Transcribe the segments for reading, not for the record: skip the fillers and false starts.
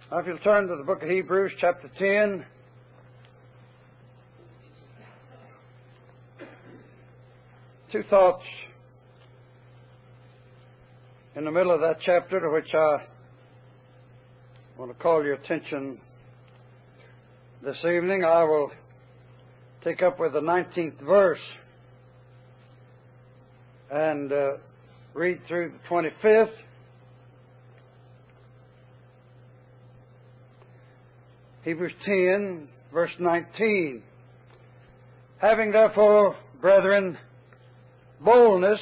Now, if you'll turn to the book of Hebrews, chapter 10. Two thoughts in the middle of that chapter to which I want to call your attention this evening. I will take up with the 19th verse and read through the 25th. Hebrews 10, verse 19. Having therefore, brethren, boldness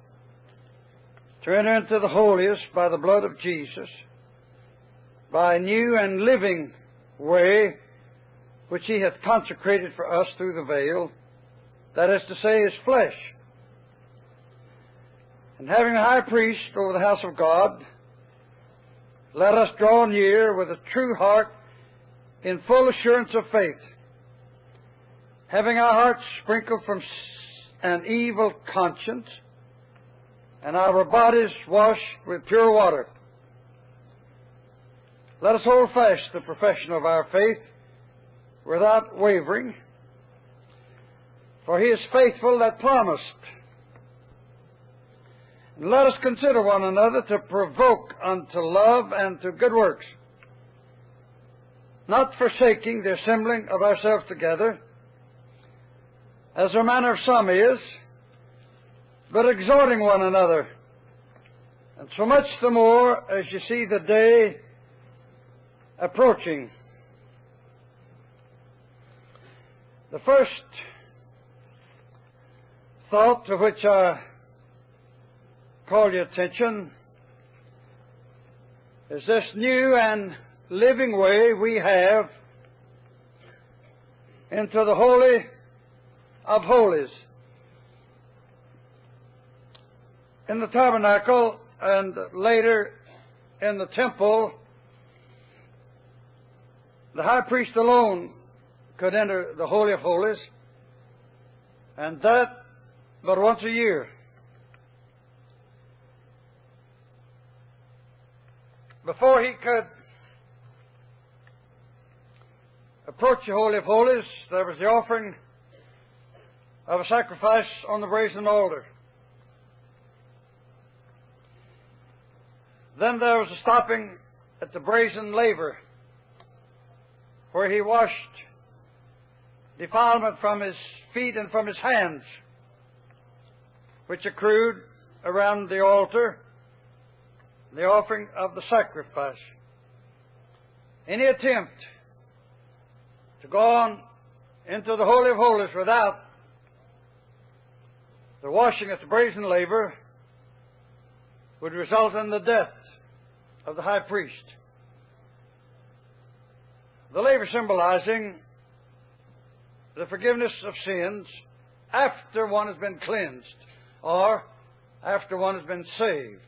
to enter into the holiest by the blood of Jesus, by a new and living way which He hath consecrated for us through the veil, that is to say, His flesh. And having a high priest over the house of God, let us draw near with a true heart in full assurance of faith, having our hearts sprinkled from an evil conscience, and our bodies washed with pure water. Let us hold fast the profession of our faith without wavering, for He is faithful that promised. And let us consider one another to provoke unto love and to good works, not forsaking the assembling of ourselves together, as the manner of some is, but exhorting one another, and so much the more as you see the day approaching. The first thought to which I call your attention is this new and living way we have into the Holy of Holies. In the tabernacle and later in the temple, the high priest alone could enter the Holy of Holies, and that but once a year. Before he could approach the Holy of Holies, there was the offering of a sacrifice on the brazen altar. Then there was a stopping at the brazen laver, where he washed defilement from his feet and from his hands, which accrued around the altar, the offering of the sacrifice. Any attempt to go on into the Holy of Holies without the washing at the brazen laver would result in the death of the high priest. The laver symbolizing the forgiveness of sins after one has been cleansed or after one has been saved.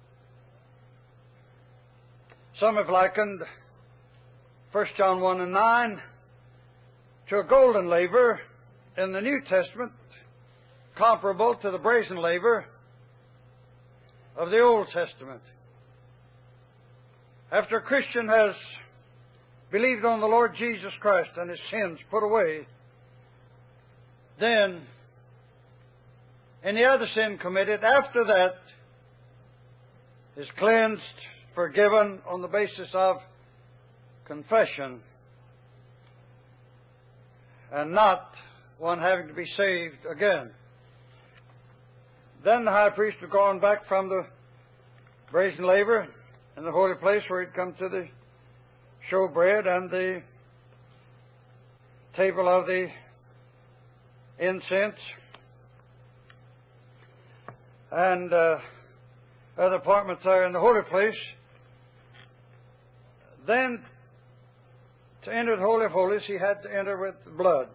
Some have likened 1 John 1 and 9 to a golden laver in the New Testament, comparable to the brazen laver of the Old Testament. After a Christian has believed on the Lord Jesus Christ and his sins put away, then any other sin committed after that is cleansed, forgiven on the basis of confession, and not one having to be saved again. Then the high priest would go on back from the brazen laver in the holy place, where he'd come to the showbread and the table of the incense and other apartments there in the holy place. Then, to enter the Holy of Holies, he had to enter with blood,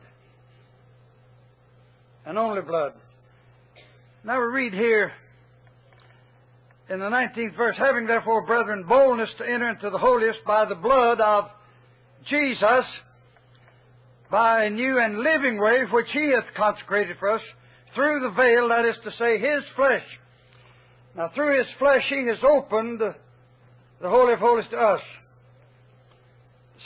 and only blood. Now we read here in the 19th verse, having therefore, brethren, boldness to enter into the holiest by the blood of Jesus, by a new and living way which He hath consecrated for us through the veil, that is to say, His flesh. Now through His flesh He has opened the Holy of Holies to us.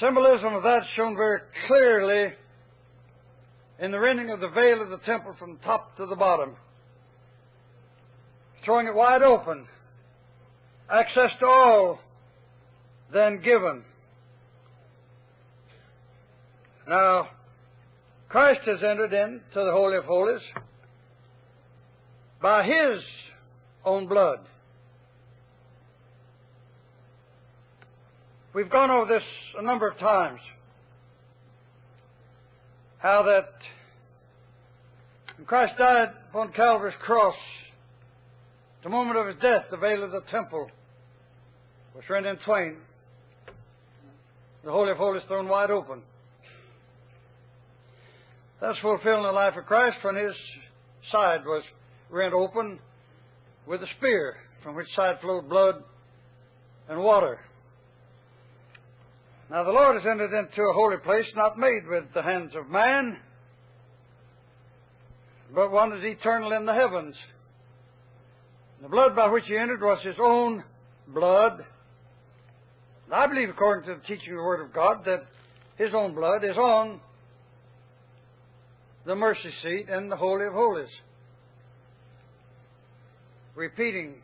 Symbolism of that is shown very clearly in the rending of the veil of the temple from top to the bottom, throwing it wide open, access to all then given. Now, Christ has entered into the Holy of Holies by His own blood. We've gone over this a number of times, how that when Christ died upon Calvary's cross, the moment of His death, the veil of the temple was rent in twain, the Holy of Holies thrown wide open. That's fulfilled in the life of Christ when His side was rent open with a spear, from which side flowed blood and water. Now the Lord has entered into a holy place not made with the hands of man, but one that is eternal in the heavens. The blood by which He entered was His own blood. And I believe, according to the teaching of the Word of God, that His own blood is on the mercy seat in the Holy of Holies. Repeating,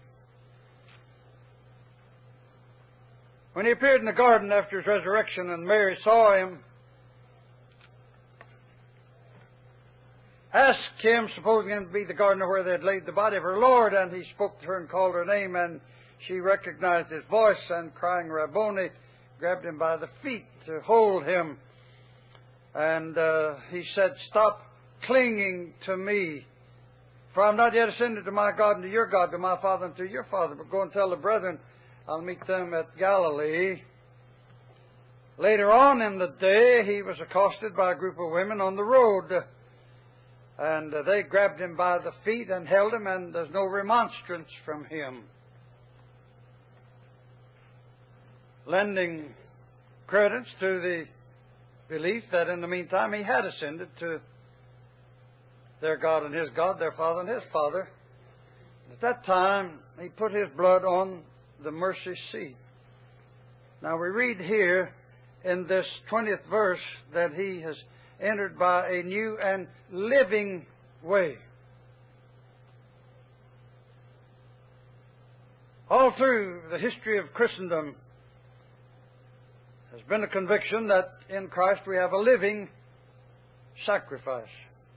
when He appeared in the garden after His resurrection and Mary saw Him, asked Him, supposing Him to be the gardener where they had laid the body of her Lord, and He spoke to her and called her name, and she recognized His voice, and crying, Rabboni, grabbed Him by the feet to hold Him. And He said, stop clinging to me, for I am not yet ascended to my God and to your God, to my Father and to your Father, but go and tell the brethren, I'll meet them at Galilee. Later on in the day, He was accosted by a group of women on the road, and they grabbed Him by the feet and held Him, and there's no remonstrance from Him, lending credence to the belief that in the meantime He had ascended to their God and His God, their Father and His Father. At that time, He put His blood on the mercy seat. Now we read here in this 20th verse that He has entered by a new and living way. All through the history of Christendom has been a conviction that in Christ we have a living sacrifice.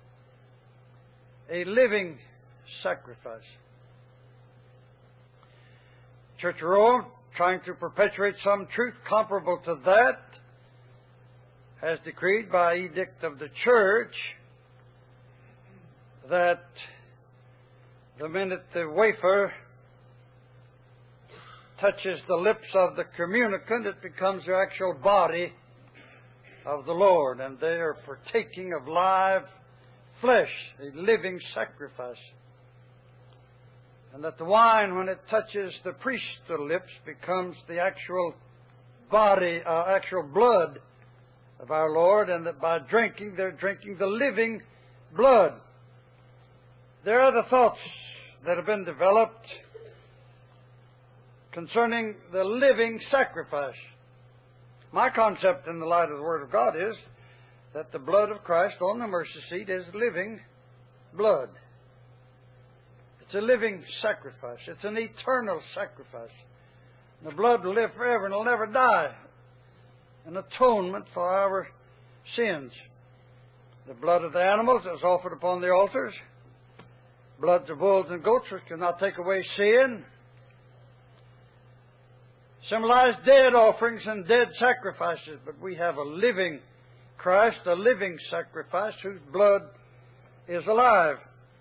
A living sacrifice. Church of Rome, trying to perpetuate some truth comparable to that, has decreed by edict of the Church that the minute the wafer touches the lips of the communicant, it becomes the actual body of the Lord, and they are partaking of live flesh, a living sacrifice. And that the wine, when it touches the priest's lips, becomes the actual body, actual blood of our Lord, and that by drinking, they're drinking the living blood. There are other thoughts that have been developed concerning the living sacrifice. My concept in the light of the Word of God is that the blood of Christ on the mercy seat is living blood. It's a living sacrifice. It's an eternal sacrifice. The blood will live forever and will never die. An atonement for our sins. The blood of the animals that was offered upon the altars, bloods of bulls and goats which cannot take away sin, symbolize dead offerings and dead sacrifices. But we have a living Christ, a living sacrifice whose blood is alive.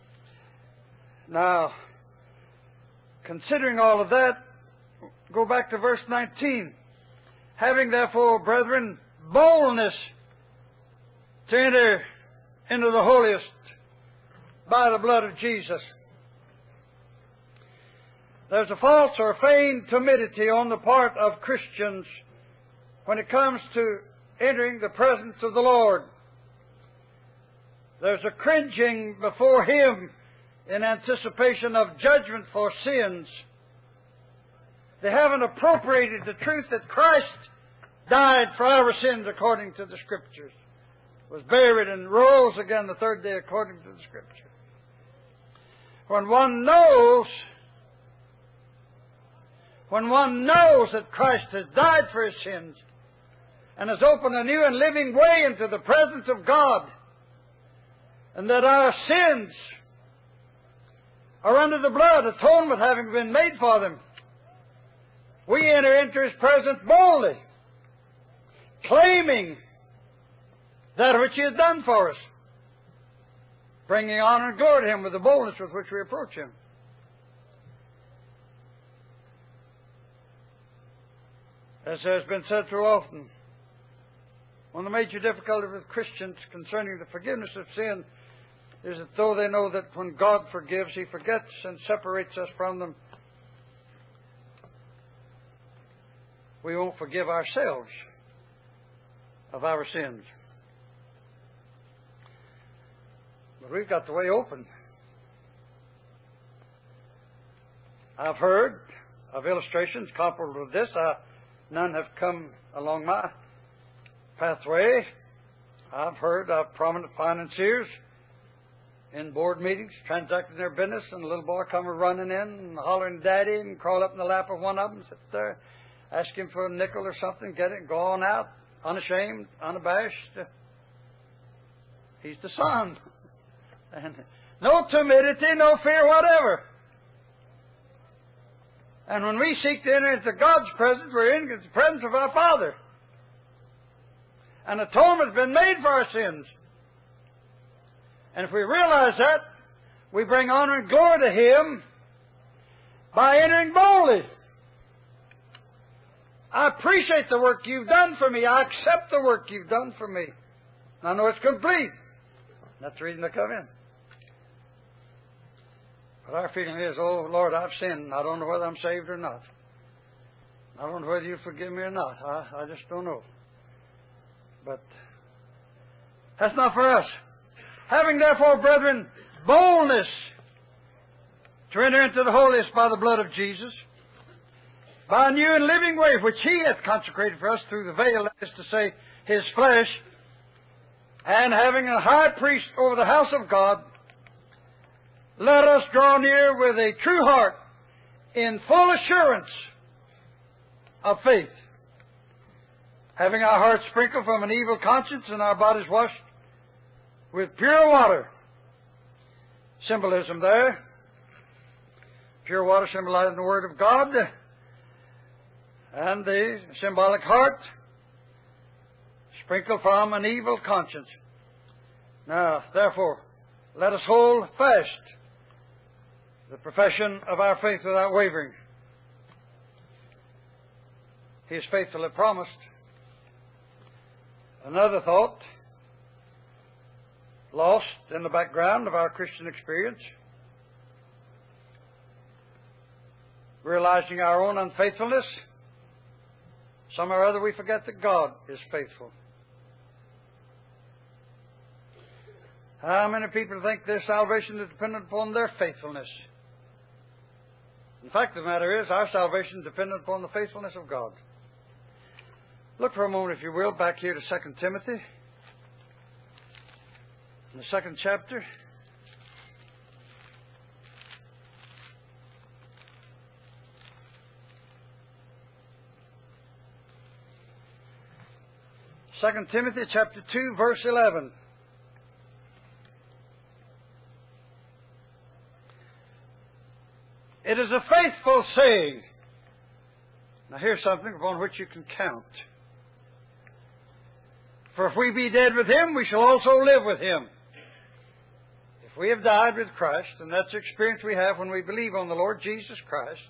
Now, considering all of that, go back to verse 19. Having therefore, brethren, boldness to enter into the holiest by the blood of Jesus. There's a false or feigned timidity on the part of Christians when it comes to entering the presence of the Lord. There's a cringing before Him in anticipation of judgment for sins. They haven't appropriated the truth that Christ died for our sins according to the Scriptures, was buried and rose again the third day according to the Scripture. When one knows that Christ has died for his sins and has opened a new and living way into the presence of God, and that our sins are under the blood, atonement having been made for them, we enter into His presence boldly, claiming that which He has done for us, bringing honor and glory to Him with the boldness with which we approach Him. As has been said too often, one of the major difficulties with Christians concerning the forgiveness of sin is that though they know that when God forgives, He forgets and separates us from them, we won't forgive ourselves of our sins. But we've got the way open. I've heard of illustrations comparable to this. None have come along my pathway. I've heard of prominent financiers in board meetings transacting their business, and a little boy come running in and hollering "Daddy," and crawl up in the lap of one of them, sit there, ask him for a nickel or something, get it, and go on out, unashamed, unabashed. He's the son. And no timidity, no fear whatever. And when we seek to enter into God's presence, we're in the presence of our Father. And atonement has been made for our sins. And if we realize that, we bring honor and glory to Him by entering boldly. I appreciate the work You've done for me. I accept the work You've done for me. I know it's complete. That's the reason I come in. But our feeling is, oh, Lord, I've sinned. I don't know whether I'm saved or not. I don't know whether You forgive me or not. I just don't know. But that's not for us. Having therefore, brethren, boldness to enter into the holiest by the blood of Jesus, by a new and living way which He hath consecrated for us through the veil, that is to say, His flesh, and having a high priest over the house of God, let us draw near with a true heart in full assurance of faith, having our hearts sprinkled from an evil conscience and our bodies washed with pure water. Symbolism there. Pure water symbolizing the Word of God, and the symbolic heart sprinkled from an evil conscience. Now, therefore, let us hold fast the profession of our faith without wavering. He is faithfully promised. Another thought, lost in the background of our Christian experience, realizing our own unfaithfulness, somehow or other we forget that God is faithful. How many people think their salvation is dependent upon their faithfulness? The fact of the matter is, our salvation is dependent upon the faithfulness of God. Look for a moment, if you will, back here to 2 Timothy, in the 2nd chapter. Second Timothy chapter 2, verse 11. It is a faithful saying. Now here's something upon which you can count. For if we be dead with Him, we shall also live with Him. If we have died with Christ, and that's the experience we have when we believe on the Lord Jesus Christ,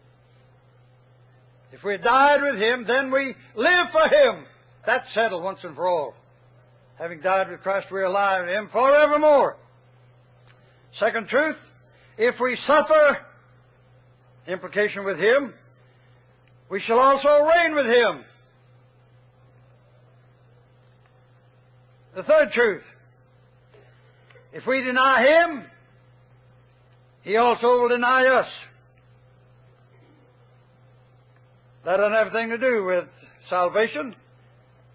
if we have died with Him, then we live for Him. That's settled once and for all. Having died with Christ, we're alive in Him forevermore. Second truth, if we suffer, implication with Him, we shall also reign with Him. The third truth, if we deny Him, He also will deny us. That doesn't have anything to do with salvation.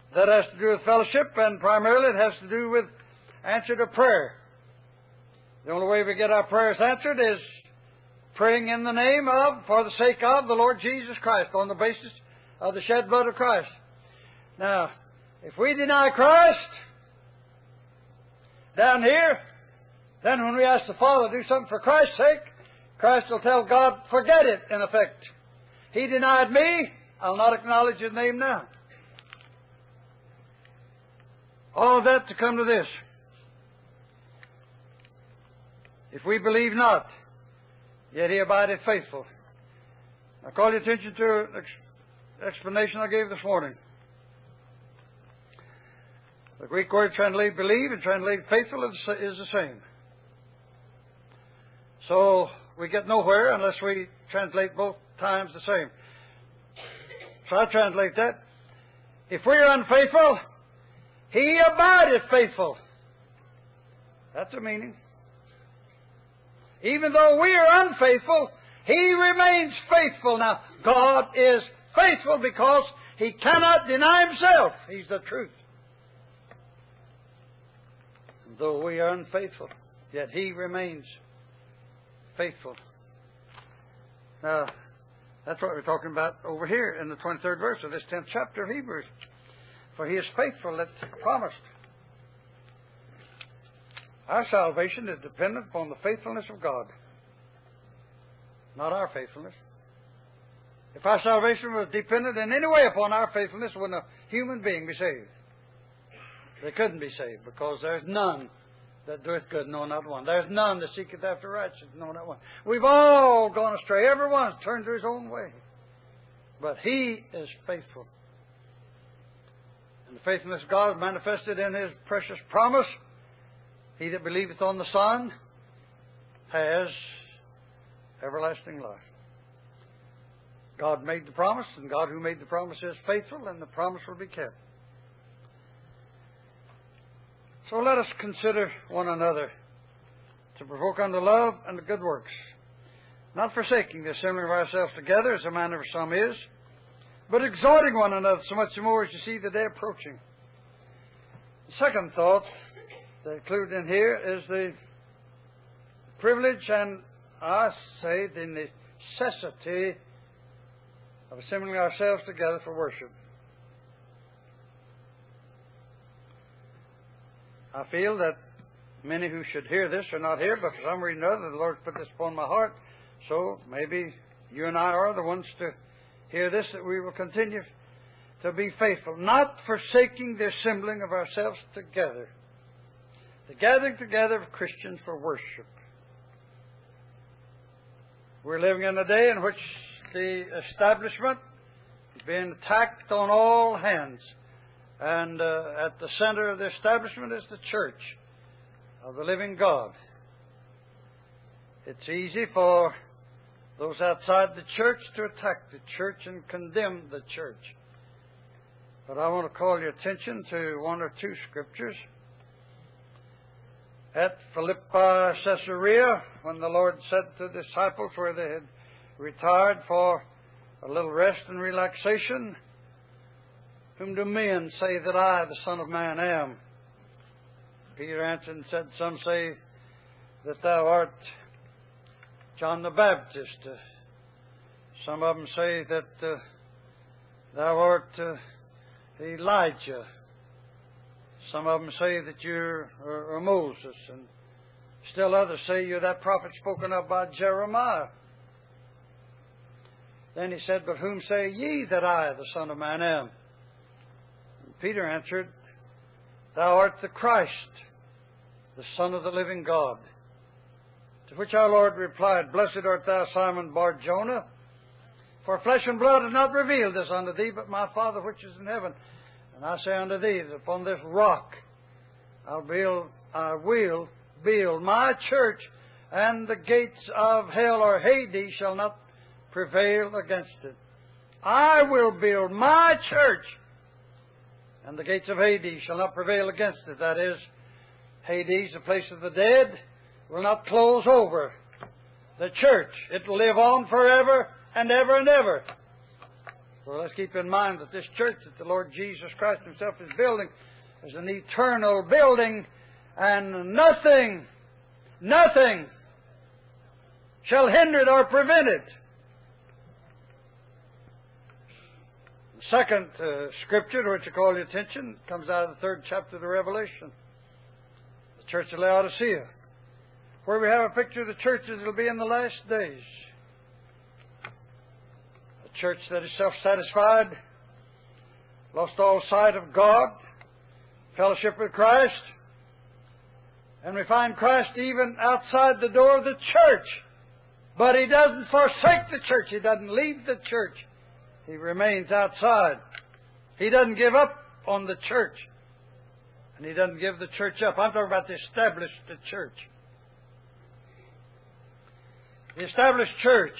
That has to do with fellowship, and primarily it has to do with answer to prayer. The only way we get our prayers answered is praying in the name of, for the sake of, the Lord Jesus Christ, on the basis of the shed blood of Christ. Now, if we deny Christ down here, then when we ask the Father to do something for Christ's sake, Christ will tell God, forget it, in effect. He denied me, I'll not acknowledge His name now. All of that to come to this. If we believe not, yet He abideth faithful. I call your attention to an explanation I gave this morning. The Greek word translated believe and translated faithful is the same. So we get nowhere unless we translate both times the same. So I translate that. If we are unfaithful, He abideth faithful. That's the meaning. Even though we are unfaithful, He remains faithful. Now, God is faithful because He cannot deny Himself. He's the truth. Though we are unfaithful, yet He remains faithful. Now, that's what we're talking about over here in the 23rd verse of this 10th chapter of Hebrews. For He is faithful that promised. Our salvation is dependent upon the faithfulness of God, not our faithfulness. If our salvation was dependent in any way upon our faithfulness, wouldn't a human being be saved? They couldn't be saved, because there's none that doeth good, no, not one. There's none that seeketh after righteousness, no, not one. We've all gone astray. Everyone's turned to his own way. But He is faithful. And the faithfulness of God is manifested in His precious promise. He that believeth on the Son has everlasting life. God made the promise, and God who made the promise is faithful, and the promise will be kept. So let us consider one another to provoke unto love and to good works, not forsaking the assembling of ourselves together, as the manner of some is, but exhorting one another so much the more as you see the day approaching. The second thought that included in here is the privilege and, I say, the necessity of assembling ourselves together for worship. I feel that many who should hear this are not here, but for some reason or other the Lord put this upon my heart. So maybe you and I are the ones to hear this, that we will continue to be faithful, not forsaking the assembling of ourselves together, the gathering together of Christians for worship. We're living in a day in which the establishment is being attacked on all hands. And at the center of the establishment is the church of the living God. It's easy for those outside the church to attack the church and condemn the church. But I want to call your attention to one or two scriptures. At Philippi, Caesarea, when the Lord said to the disciples where they had retired for a little rest and relaxation, whom do men say that I, the Son of Man, am? Peter answered and said, some say that thou art John the Baptist. Some of them say that thou art Elijah. Some of them say that you're Moses. And still others say you're that prophet spoken of by Jeremiah. Then he said, but whom say ye that I, the Son of Man, am? Peter answered, thou art the Christ, the Son of the living God. To which our Lord replied, blessed art thou, Simon Bar-Jonah, for flesh and blood have not revealed this unto thee, but my Father which is in heaven. And I say unto thee, that upon this rock I will build my church, and the gates of hell or Hades shall not prevail against it. I will build my church, and the gates of Hades shall not prevail against it. That is, Hades, the place of the dead, will not close over the church. It will live on forever and ever and ever. So let's keep in mind that this church that the Lord Jesus Christ Himself is building is an eternal building, and nothing shall hinder it or prevent it. The second scripture to which I call your attention comes out of the 3rd chapter of the Revelation. The church of Laodicea, where we have a picture of the churches that will be in the last days. A church that is self-satisfied, lost all sight of God, fellowship with Christ, and we find Christ even outside the door of the church. But He doesn't forsake the church. He doesn't leave the church. He remains outside. He doesn't give up on the church. And He doesn't give the church up. I'm talking about the established church. The established church.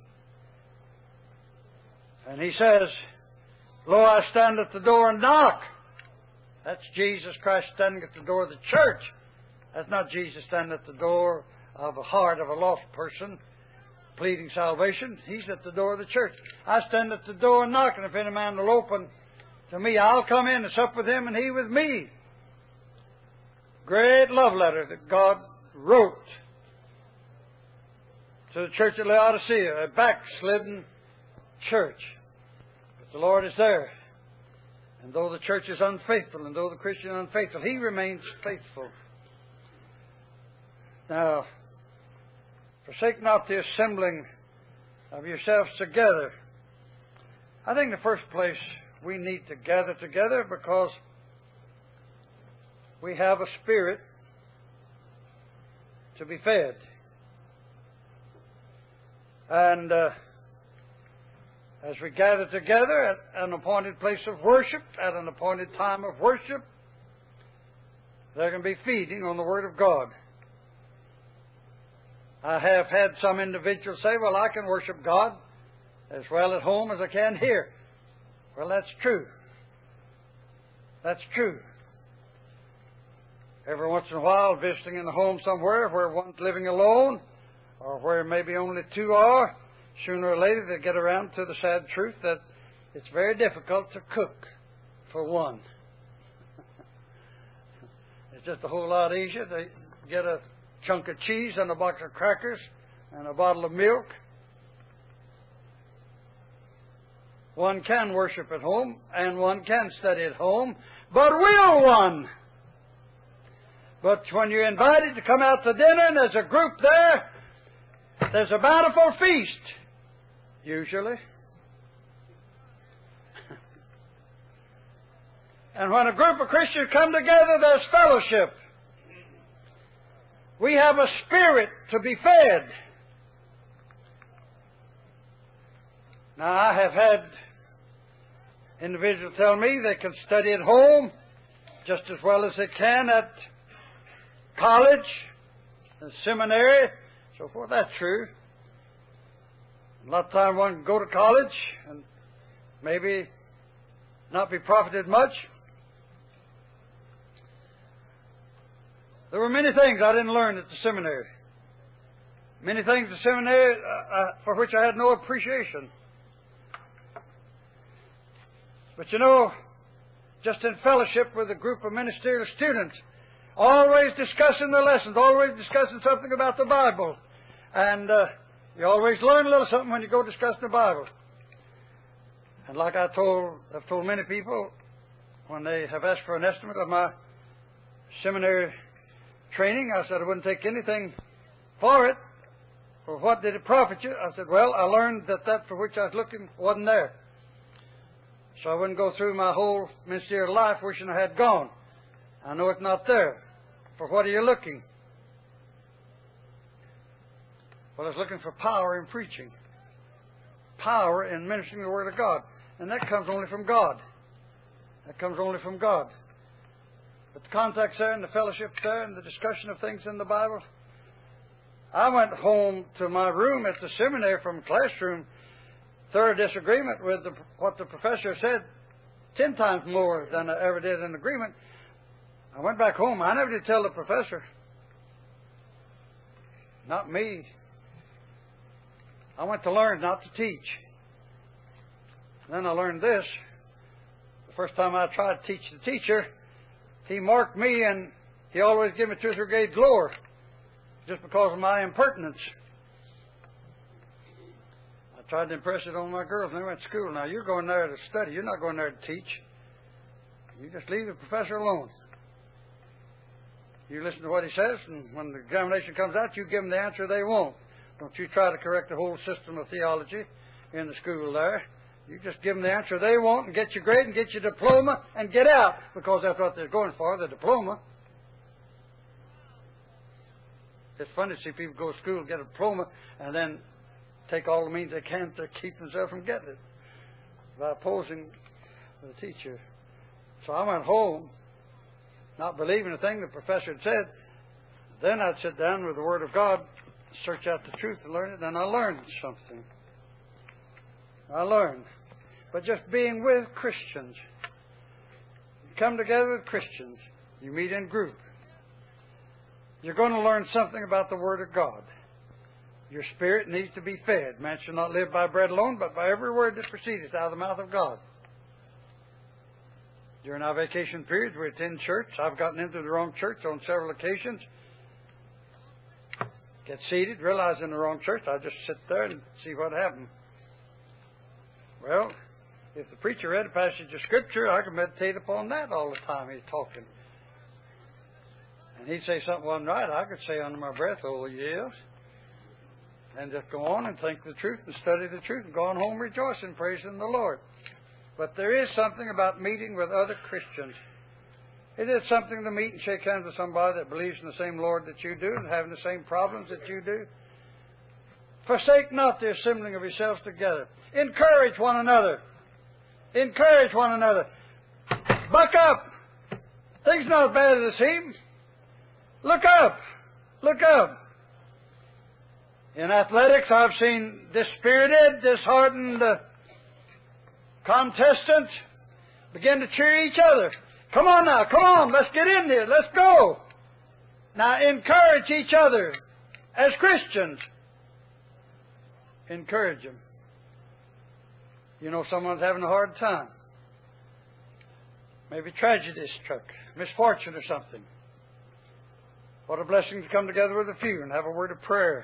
And He says, "Lo, I stand at the door and knock." That's Jesus Christ standing at the door of the church. That's not Jesus standing at the door of the heart of a lost person pleading salvation. He's at the door of the church. I stand at the door and knock, and if any man will open to me, I'll come in and sup with him and he with me. Great love letter that God wrote to the church at Laodicea, a backslidden church. But the Lord is there. And though the church is unfaithful, and though the Christian is unfaithful, He remains faithful. Now, forsake not the assembling of yourselves together. I think in the first place we need to gather together because we have a spirit to be fed. And as we gather together at an appointed place of worship, at an appointed time of worship, there can be feeding on the Word of God. I have had some individuals say, "Well, I can worship God as well at home as I can here." Well, that's true. That's true. Every once in a while, visiting in a home somewhere where one's living alone, or where maybe only two are, sooner or later they get around to the sad truth that it's very difficult to cook for one. It's just a whole lot easier to get a chunk of cheese and a box of crackers and a bottle of milk. One can worship at home and one can study at home, but will one? But when you're invited to come out to dinner and there's a group there, there's a bountiful feast, usually. And when a group of Christians come together, there's fellowship. We have a spirit to be fed. Now, I have had individuals tell me they can study at home just as well as they can at college and seminary, so forth. That's true. A lot of time one can go to college and maybe not be profited much. There were many things I didn't learn at the seminary. Many things at the seminary for which I had no appreciation. But you know, just in fellowship with a group of ministerial students, always discussing their lessons, always discussing something about the Bible. And you always learn a little something when you go discussing the Bible. And like I've told many people when they have asked for an estimate of my seminary training, I said I wouldn't take anything for it. For what did it profit you? I said, well, I learned that for which I was looking wasn't there. So I wouldn't go through my whole ministerial life wishing I had gone. I know it's not there. For what are you looking? Well, I was looking for power in preaching. Power in ministering the Word of God. And that comes only from God. That comes only from God. But the contact's there and the fellowship's there and the discussion of things in the Bible. I went home to my room at the seminary from classroom, thorough disagreement with what the professor said, 10 times more than I ever did in agreement. I went back home. I never did tell the professor. Not me. I went to learn, not to teach. Then I learned this. The first time I tried to teach the teacher, he marked me and he always gave me 2 or 3 grades lower just because of my impertinence. I tried to impress it on my girls when they went to school. Now, you're going there to study. You're not going there to teach. You just leave the professor alone. You listen to what he says, and when the examination comes out, you give them the answer they want. Don't you try to correct the whole system of theology in the school there. You just give them the answer they want and get your grade and get your diploma and get out, because that's what they're going for, the diploma. It's funny to see people go to school and get a diploma and then take all the means they can to keep themselves from getting it by opposing the teacher. So I went home, not believing the thing the professor had said. Then I'd sit down with the Word of God, search out the truth and learn it, and I learned something. I learned. But just being with Christians. You come together with Christians. You meet in group. You're going to learn something about the Word of God. Your spirit needs to be fed. Man shall not live by bread alone, but by every word that proceedeth out of the mouth of God. During our vacation periods, we attend church. I've gotten into the wrong church on several occasions. Get seated, realize in the wrong church. I just sit there and see what happens. Well, if the preacher read a passage of Scripture, I could meditate upon that all the time he's talking. And he'd say something wasn't right, I could say under my breath, oh, yes. And just go on and think the truth and study the truth and go on home rejoicing, praising the Lord. But there is something about meeting with other Christians. It is something to meet and shake hands with somebody that believes in the same Lord that you do and having the same problems that you do. Forsake not the assembling of yourselves together. Encourage one another. Encourage one another. Buck up. Things not as bad as they seem. Look up. Look up. In athletics, I've seen dispirited, disheartened contestants begin to cheer each other. Come on now, come on, let's get in there, let's go. Now encourage each other as Christians. Encourage them. You know someone's having a hard time. Maybe tragedy struck, misfortune or something. What a blessing to come together with a few and have a word of prayer.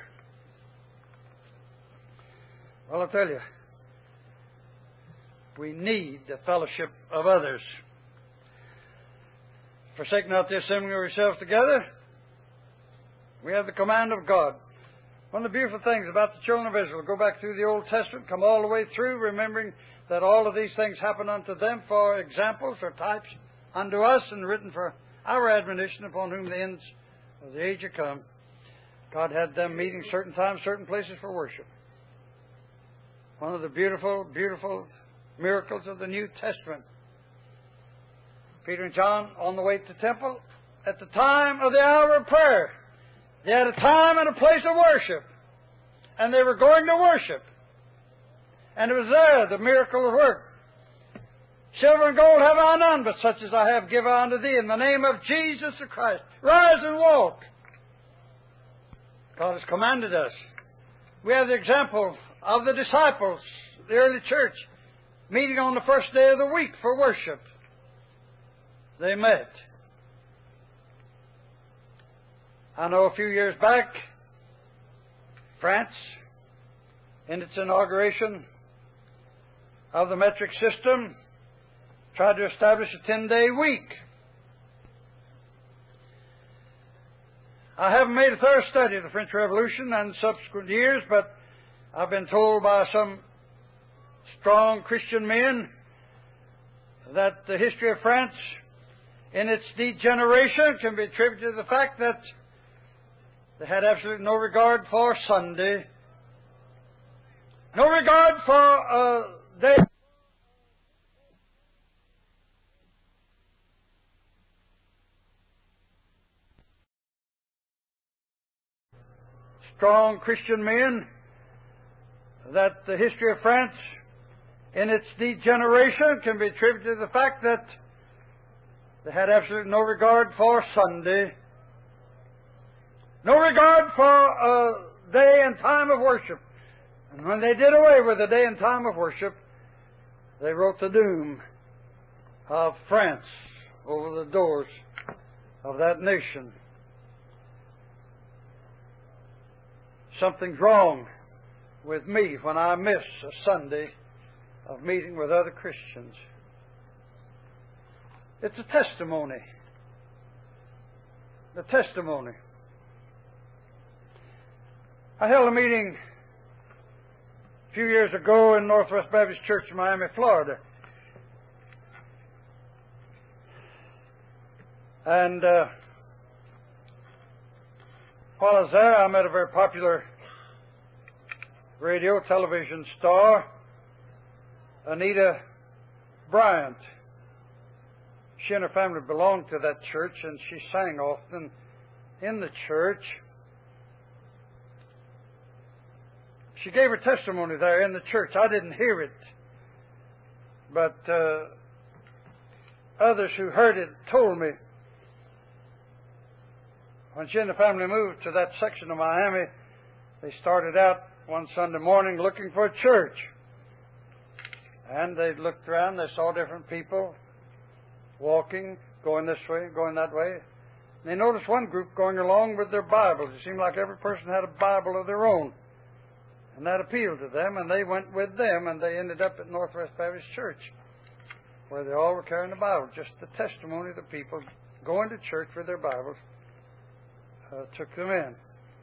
Well, I'll tell you, we need the fellowship of others. Forsake not the assembling of yourselves together. We have the command of God. One of the beautiful things about the children of Israel, go back through the Old Testament, come all the way through, remembering that all of these things happen unto them for examples or types unto us, and written for our admonition, upon whom the ends of the age are come. God had them meeting certain times, certain places for worship. One of the beautiful, beautiful miracles of the New Testament. Peter and John on the way to the temple at the time of the hour of prayer. They had a time and a place of worship. And they were going to worship. And it was there the miracle was worked. Silver and gold have I none, but such as I have give I unto thee. In the name of Jesus the Christ, rise and walk. God has commanded us. We have the example of the disciples, the early church, meeting on the first day of the week for worship. They met. I know a few years back, France, in its inauguration of the metric system, tried to establish a 10-day week. I haven't made a thorough study of the French Revolution and subsequent years, but I've been told by some strong Christian men that the history of France in its degeneration can be attributed to the fact that they had absolutely no regard for Sunday, no regard for a day. Strong Christian men that the history of France in its degeneration can be attributed to the fact that they had absolutely no regard for Sunday, no regard for a day and time of worship. And when they did away with the day and time of worship, They wrote the doom of France over the doors of that nation. Something's wrong with me when I miss a Sunday of meeting with other Christians. It's a testimony. The testimony. I held a meeting a few years ago in Northwest Baptist Church in Miami, Florida. And while I was there, I met a very popular radio, television star, Anita Bryant. She and her family belonged to that church, and she sang often in the church. She gave her testimony there in the church. I didn't hear it, but others who heard it told me. When she and the family moved to that section of Miami, they started out one Sunday morning looking for a church. And they looked around, they saw different people walking, going this way, going that way. And they noticed one group going along with their Bibles. It seemed like every person had a Bible of their own. And that appealed to them, and they went with them, and they ended up at Northwest Baptist Church, where they all were carrying the Bible. Just the testimony of the people going to church with their Bibles took them in.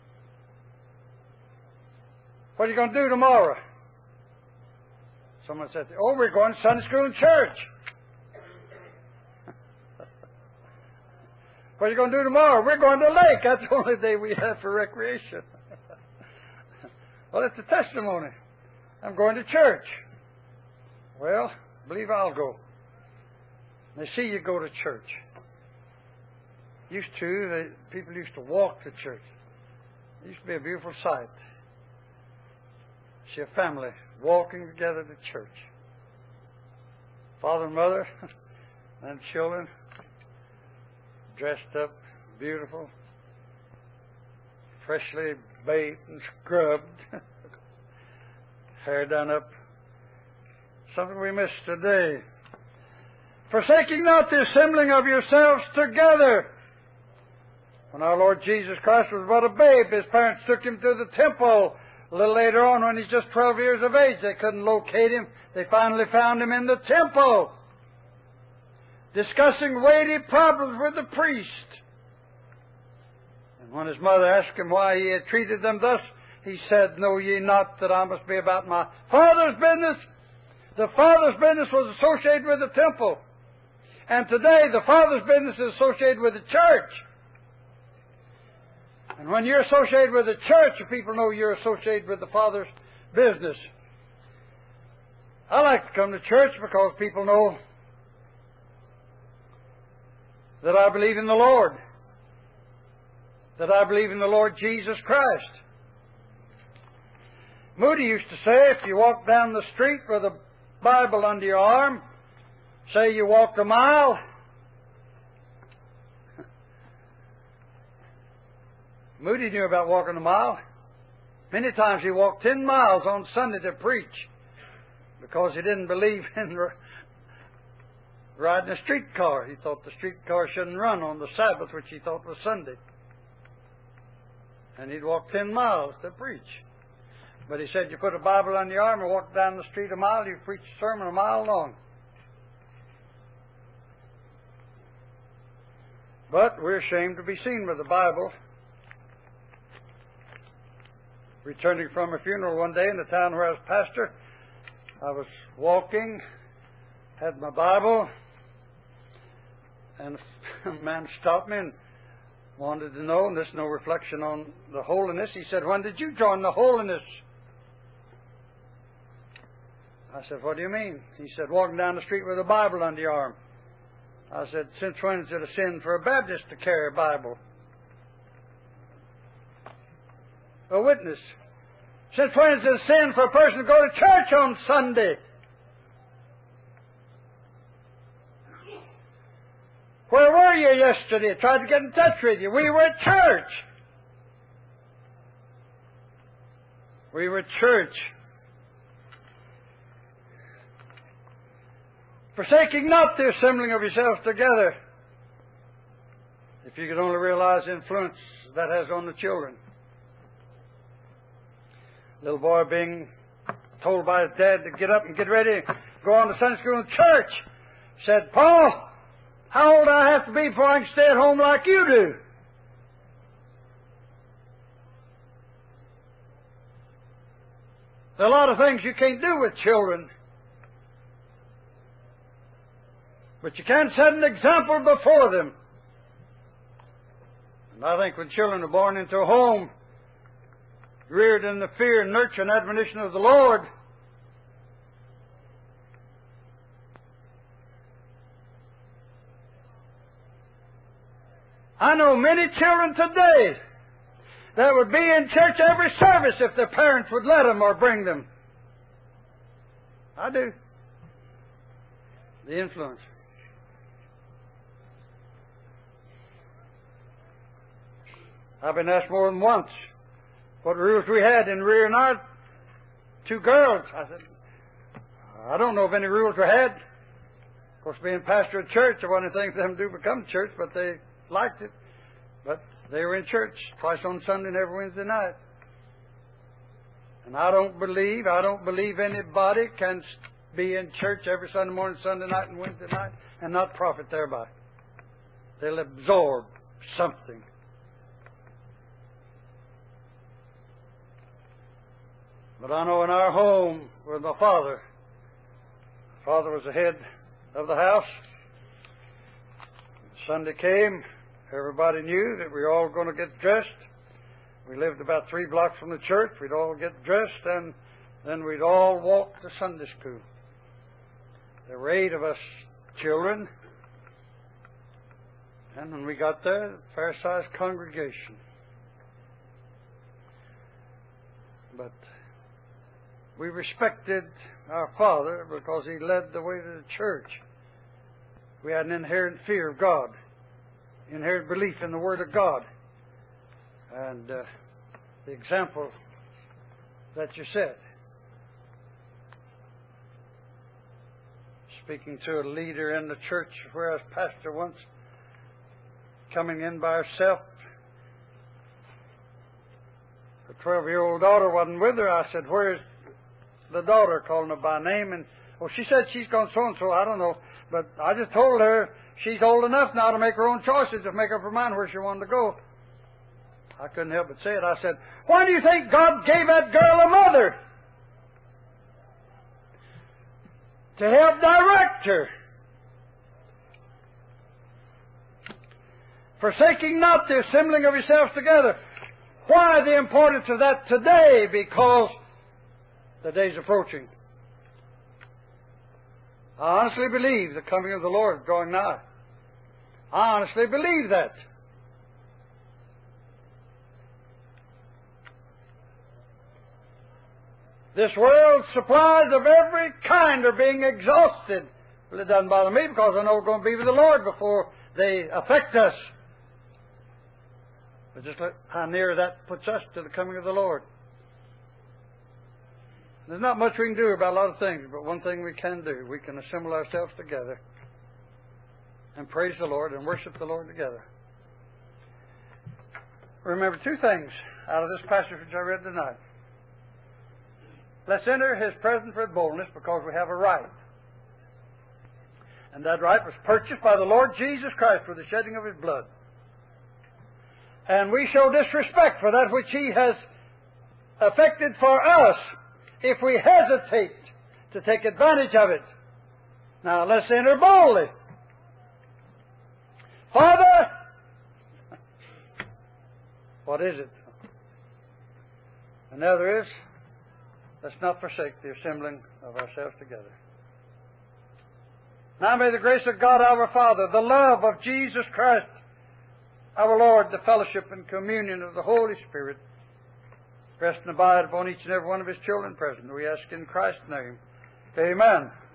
What are you going to do tomorrow? Someone said, oh, we're going to Sunday school and church. What are you going to do tomorrow? We're going to the lake. That's the only day we have for recreation. Well, it's a testimony. I'm going to church. Well, I believe I'll go. They see you go to church. People used to walk to church. It used to be a beautiful sight. See a family walking together to church. Father and mother and children dressed up, beautiful, freshly bathed and scrubbed, hair done up. Something we miss today. Forsaking not the assembling of yourselves together. When our Lord Jesus Christ was but a babe, His parents took Him to the temple. A little later on, when He's just 12 years of age, they couldn't locate Him. They finally found Him in the temple, discussing weighty problems with the priest. And when His mother asked Him why He had treated them thus, He said, know ye not that I must be about my Father's business? The Father's business was associated with the temple. And today, the Father's business is associated with the church. And when you're associated with the church, people know you're associated with the Father's business. I like to come to church because people know that I believe in the Lord, that I believe in the Lord Jesus Christ. Moody used to say, if you walk down the street with a Bible under your arm, say you walked a mile, Moody knew about walking a mile. Many times he walked 10 miles on Sunday to preach because he didn't believe in riding a streetcar. He thought the streetcar shouldn't run on the Sabbath, which he thought was Sunday. And he'd walk 10 miles to preach. But he said, you put a Bible on your arm and walk down the street a mile, you preach a sermon a mile long. But we're ashamed to be seen with the Bible. Returning from a funeral one day in the town where I was pastor, I was walking, had my Bible, and a man stopped me and wanted to know, and this is no reflection on the holiness. He said, when did you join the holiness? I said, what do you mean? He said, walking down the street with a Bible under your arm. I said, since when is it a sin for a Baptist to carry a Bible? A witness. Since when is it a sin for a person to go to church on Sunday? Where were you yesterday? I tried to get in touch with you. We were at church. We were at church. Forsaking not the assembling of yourselves together. If you could only realize the influence that has on the children. Little boy being told by his dad to get up and get ready, go on to Sunday school and church, said, "Paul, how old do I have to be before I can stay at home like you do?" There are a lot of things you can't do with children. But you can set an example before them. And I think when children are born into a home, reared in the fear and nurture and admonition of the Lord, I know many children today that would be in church every service if their parents would let them or bring them. I do. The influence. I've been asked more than once what rules we had in rearing our two girls. I said, I don't know of any rules we had. Of course, being pastor of church, there wasn't anything for them to do become church, but they liked it. But they were in church twice on Sunday and every Wednesday night. And I don't believe anybody can be in church every Sunday morning, Sunday night, and Wednesday night and not profit thereby. They'll absorb something. But I know in our home with my father was the head of the house. Sunday came, everybody knew that we were all going to get dressed. We lived about 3 blocks from the church. We'd all get dressed, and then we'd all walk to Sunday school. There were 8 of us children. And when we got there, a fair-sized congregation. But we respected our father because he led the way to the church. We had an inherent fear of God, inherent belief in the Word of God, and the example that you set. Speaking to a leader in the church where I was pastor once, coming in by herself. The 12-year-old daughter wasn't with her. I said, "Where's the daughter?" Calling her by name. And she said she's gone so-and-so. I don't know. But I just told her she's old enough now to make her own choices, to make up her mind where she wanted to go. I couldn't help but say it. I said, "Why do you think God gave that girl a mother? To help direct her. Forsaking not the assembling of yourselves together." Why the importance of that today? Because the day's approaching. I honestly believe the coming of the Lord is drawing nigh. I honestly believe that. This world's supplies of every kind are being exhausted. Well, it doesn't bother me because I know we're going to be with the Lord before they affect us. But just look how near that puts us to the coming of the Lord. There's not much we can do about a lot of things, but one thing we can do, we can assemble ourselves together and praise the Lord and worship the Lord together. Remember 2 things out of this passage which I read tonight. Let's enter His presence with boldness because we have a right. And that right was purchased by the Lord Jesus Christ with the shedding of His blood. And we show disrespect for that which He has effected for us if we hesitate to take advantage of it. Now let's enter boldly. Father, what is it? And the other is, let's not forsake the assembling of ourselves together. Now may the grace of God our Father, the love of Jesus Christ, our Lord, the fellowship and communion of the Holy Spirit, rest and abide upon each and every one of His children present. We ask in Christ's name. Amen.